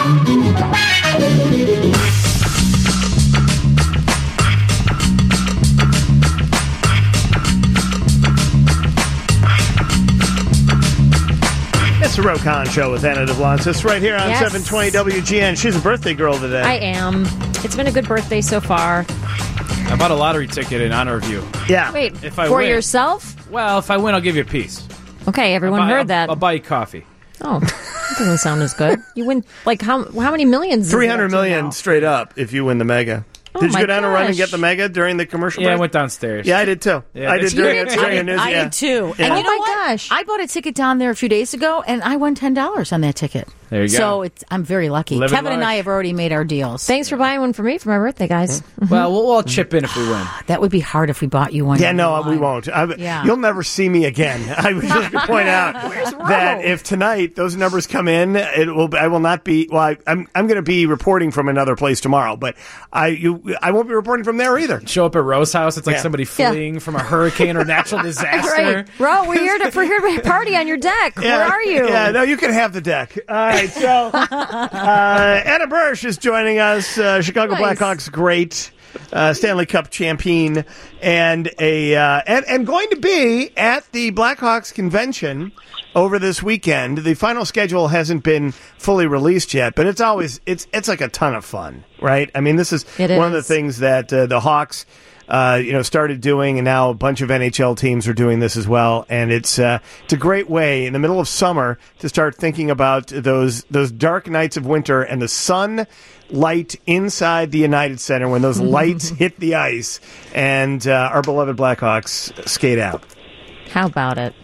It's the Rokan Show with Anna DeBlancis right here on 720 WGN. She's a birthday girl today. I am. It's been a good birthday so far. I bought a lottery ticket in honor of you. Yeah. Wait, If I for win. yourself? Well, if I win, I'll give you a piece. Okay, everyone heard that. I'll buy you coffee. Oh, that doesn't sound as good. You win, like, how many millions? 300 million straight up if you win the Mega. Oh Did you my go down and run and gosh. get the Mega during the commercial Yeah, break? I went downstairs. Yeah, I did too. Yeah, I did during the news. I Yeah. did too. Yeah. And Oh you know my what? gosh. I bought a ticket down there a few days ago, and I won $10 on that ticket. There you go. So I'm very lucky. Living Kevin and large. I have already made our deals. Thanks for buying one for me for my birthday, guys. Well, we'll all chip in if we win. That would be hard if we bought you one. Yeah, no, online. we won't. Yeah. You'll never see me again. I would just point out that if tonight those numbers come in, I will not be. Well, I'm going to be reporting from another place tomorrow, but I won't be reporting from there either. Show up at Ro's house. It's like Yeah. somebody fleeing from a hurricane or natural disaster. Right. Bro, we're here to party on your deck. Where are you? Yeah, no, you can have the deck. All right, so Anna Bursch is joining us. Chicago Nice. Blackhawks great. Stanley Cup champion, and and going to be at the Blackhawks convention over this weekend. The final schedule hasn't been fully released yet, but it's like a ton of fun, right? I mean, this is It one of the is. things that the Hawks started doing, and now a bunch of NHL teams are doing this as well. And it's a great way in the middle of summer to start thinking about those dark nights of winter and the sun light inside the United Center when those lights hit the ice and our beloved Blackhawks skate out. How about it?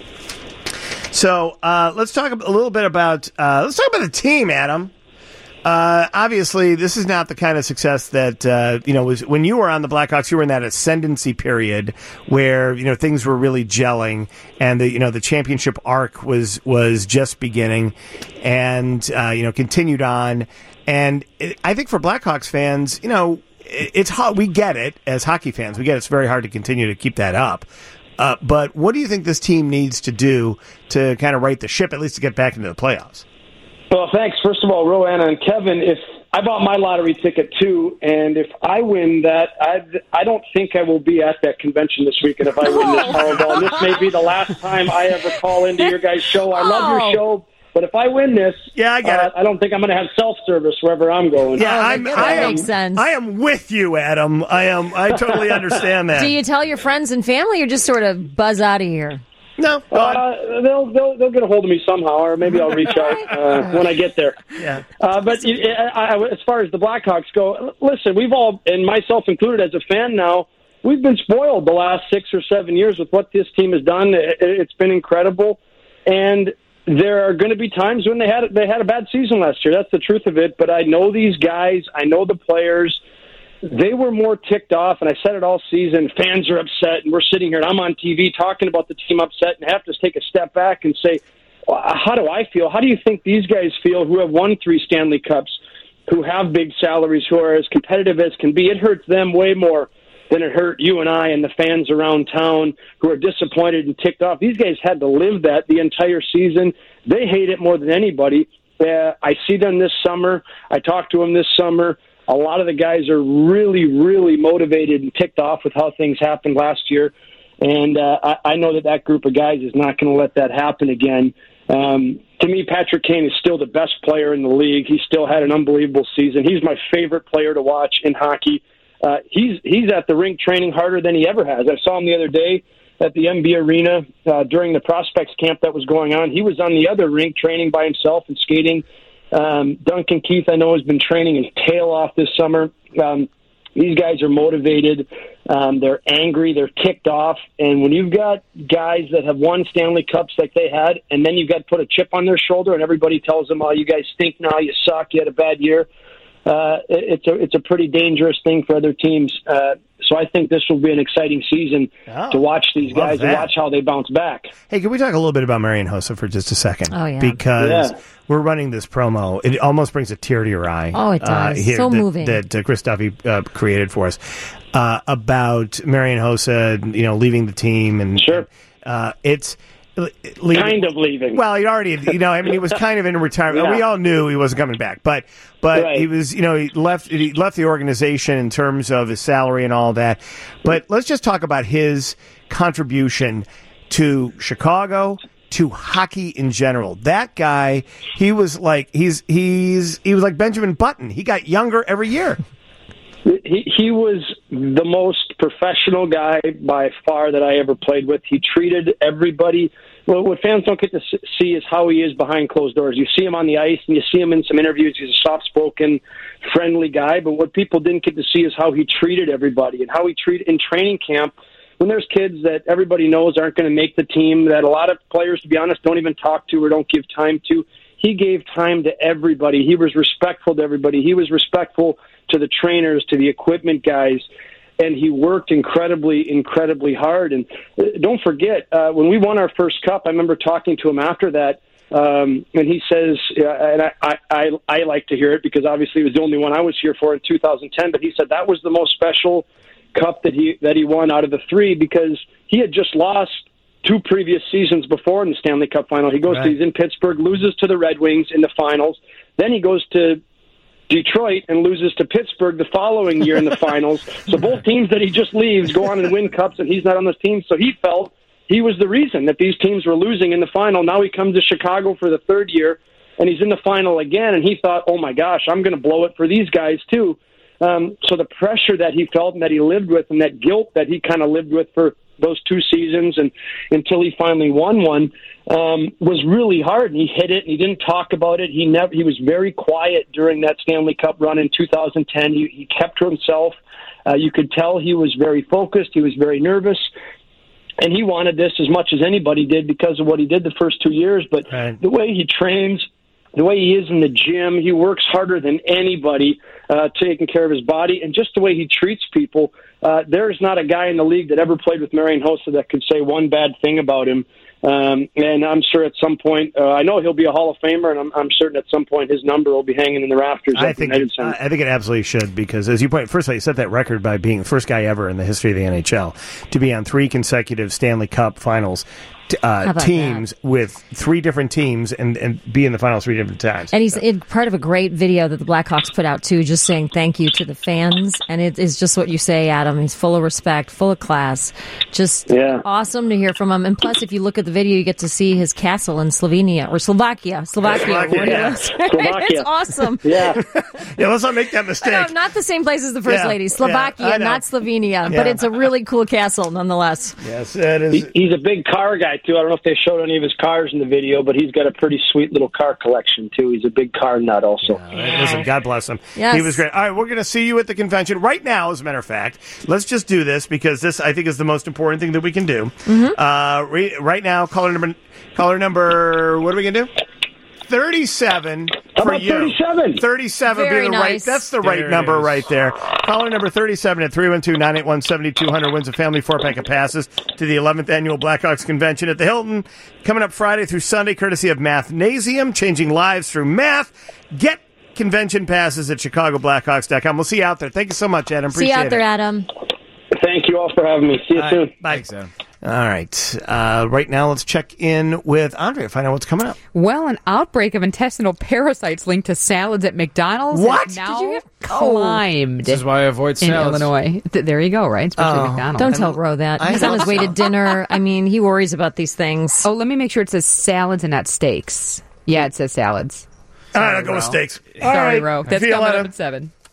So let's talk a little bit about the team, Adam. Obviously, this is not the kind of success that was when you were on the Blackhawks. You were in that ascendancy period where things were really gelling, and the championship arc was just beginning, and continued on. And I think for Blackhawks fans, it's we get it as hockey fans. We get it's very hard to continue to keep that up. But what do you think this team needs to do to kind of right the ship, at least to get back into the playoffs? Well, thanks. First of all, Roanna and Kevin, if I bought my lottery ticket too, and if I win that, I don't think I will be at that convention this weekend if I win this Powerball. And this may be the last time I ever call into your guys' show. I love your show, but if I win this, I get it. I don't think I'm going to have self-service wherever I'm going. Yeah, I makes sense. I am with you, Adam. I totally understand that. Do you tell your friends and family, or just sort of buzz out of here? No, they'll get a hold of me somehow, or maybe I'll reach out when I get there. Yeah. But as far as the Blackhawks go, listen, we've all, and myself included as a fan now, we've been spoiled the last 6 or 7 years with what this team has done. It's been incredible, and there are going to be times when they had a bad season last year. That's the truth of it. But I know these guys. I know the players. They were more ticked off, and I said it all season. Fans are upset, and we're sitting here, and I'm on TV talking about the team upset, and have to take a step back and say, how do I feel? How do you think these guys feel who have won 3 Stanley Cups, who have big salaries, who are as competitive as can be? It hurts them way more than it hurt you and I and the fans around town who are disappointed and ticked off. These guys had to live that the entire season. They hate it more than anybody. I see them this summer. I talked to them this summer. A lot of the guys are really, really motivated and ticked off with how things happened last year. And I know that group of guys is not going to let that happen again. To me, Patrick Kane is still the best player in the league. He still had an unbelievable season. He's my favorite player to watch in hockey. He's at the rink training harder than he ever has. I saw him the other day at the MB Arena during the prospects camp that was going on. He was on the other rink training by himself and skating. Duncan Keith, I know, has been training his tail off this summer. These guys are motivated. They're angry. They're ticked off. And when you've got guys that have won Stanley Cups like they had, and then you've got to put a chip on their shoulder and everybody tells them, oh, you guys stink now, you suck, you had a bad year, it's a pretty dangerous thing for other teams. So I think this will be an exciting season to watch these guys and watch how they bounce back. Hey, can we talk a little bit about Marian Hossa for just a second? Oh, yeah. Because we're running this promo. It almost brings a tear to your eye. Oh, it does. So moving. That Chris Duffy created for us about Marian Hossa, leaving the team. And sure. Kind of leaving. Well, he already, he was kind of in retirement. Yeah. We all knew he wasn't coming back, but Right. he was, he left the organization in terms of his salary and all that. But let's just talk about his contribution to Chicago, to hockey in general. That guy, he was like he was like Benjamin Button. He got younger every year. He was the most professional guy by far that I ever played with. He treated everybody. Well, what fans don't get to see is how he is behind closed doors. You see him on the ice, and you see him in some interviews. He's a soft-spoken, friendly guy. But what people didn't get to see is how he treated everybody and how he treated in training camp. When there's kids that everybody knows aren't going to make the team, that a lot of players, to be honest, don't even talk to or don't give time to, he gave time to everybody. He was respectful to everybody. He was respectful to the trainers, to the equipment guys, and he worked incredibly, incredibly hard. And don't forget, when we won our first cup, I remember talking to him after that, and he says, and I like to hear it because obviously it was the only one I was here for in 2010, but he said that was the most special cup that he won out of the three because he had just lost 2 previous seasons before in the Stanley Cup final. He goes he's in Pittsburgh, loses to the Red Wings in the finals. Then he goes to Detroit and loses to Pittsburgh the following year in the finals. So both teams that he just leaves go on and win cups, and he's not on those teams. So he felt he was the reason that these teams were losing in the final. Now he comes to Chicago for the 3rd year, and he's in the final again, and he thought, oh, my gosh, I'm going to blow it for these guys too. So the pressure that he felt and that he lived with and that guilt that he kind of lived with for those 2 seasons and until he finally won one was really hard. And he hit it and he didn't talk about it. He was very quiet during that Stanley Cup run in 2010. He kept to himself. You could tell he was very focused. He was very nervous. And he wanted this as much as anybody did because of what he did the first 2 years. But the way he trains, the way he is in the gym, he works harder than anybody taking care of his body, and just the way he treats people. There's not a guy in the league that ever played with Marian Hossa that could say one bad thing about him. And I'm sure at some point, I know he'll be a Hall of Famer, and I'm certain at some point his number will be hanging in the rafters. I think it absolutely should, because as you point, first of all, you set that record by being the first guy ever in the history of the NHL to be on 3 consecutive Stanley Cup Finals teams with 3 different teams and be in the finals 3 different times. And he's part of a great video that the Blackhawks put out too, just saying thank you to the fans. And it is just what you say, Adam. He's full of respect, full of class. Just awesome to hear from him. And plus, if you look at the video, you get to see his castle in Slovakia. It's awesome. Yeah, let's not make that mistake. No, not the same place as the First Lady. Slovakia, not Slovenia. But it's a really cool castle nonetheless. Yes, it is. He's a big car guy too. I don't know if they showed any of his cars in the video, but he's got a pretty sweet little car collection too. He's a big car nut also. Listen, God bless him. Yes. He was great. All right, we're going to see you at the convention right now, as a matter of fact. Let's just do this because this, I think, is the most important thing that we can do. Right now, caller number, what are we going to do? 37 for you. 37? 37 Very being the nice. That's the right number right there. Caller number 37 at 312-981-7200 wins a family 4-pack of passes to the 11th annual Blackhawks convention at the Hilton. Coming up Friday through Sunday, courtesy of Mathnasium, changing lives through math. Get convention passes at ChicagoBlackhawks.com. We'll see you out there. Thank you so much, Adam. Appreciate it. See you out there, Adam. Thank you all for having me. See you soon. Bye. Thanks, Adam. All right. Right now, let's check in with Andrea, find out what's coming up. Well, an outbreak of intestinal parasites linked to salads at McDonald's What? has now Did you get climbed This is why I avoid in salads. Illinois. There you go, right? Especially McDonald's. Don't tell Ro that. He's on his way to dinner. I mean, he worries about these things. Oh, let me make sure it says salads and not steaks. Yeah, it says salads. All right, I'll go with steaks. All Sorry, right. Ro. That's See you coming later. up at 7.